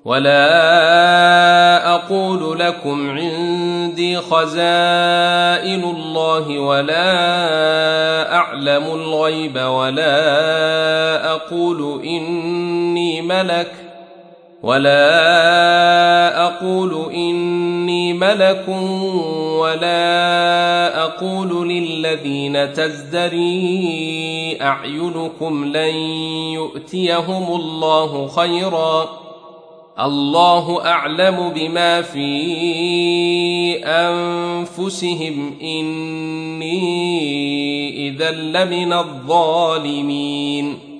ولا أقول لكم عندي خزائن الله ولا أعلم الغيب ولا أقول إني ملك ولا أقول للذين تزدري أعينكم لن يؤتيهم الله خيرا الله أعلم بما في أنفسهم إني إذا لمن الظالمين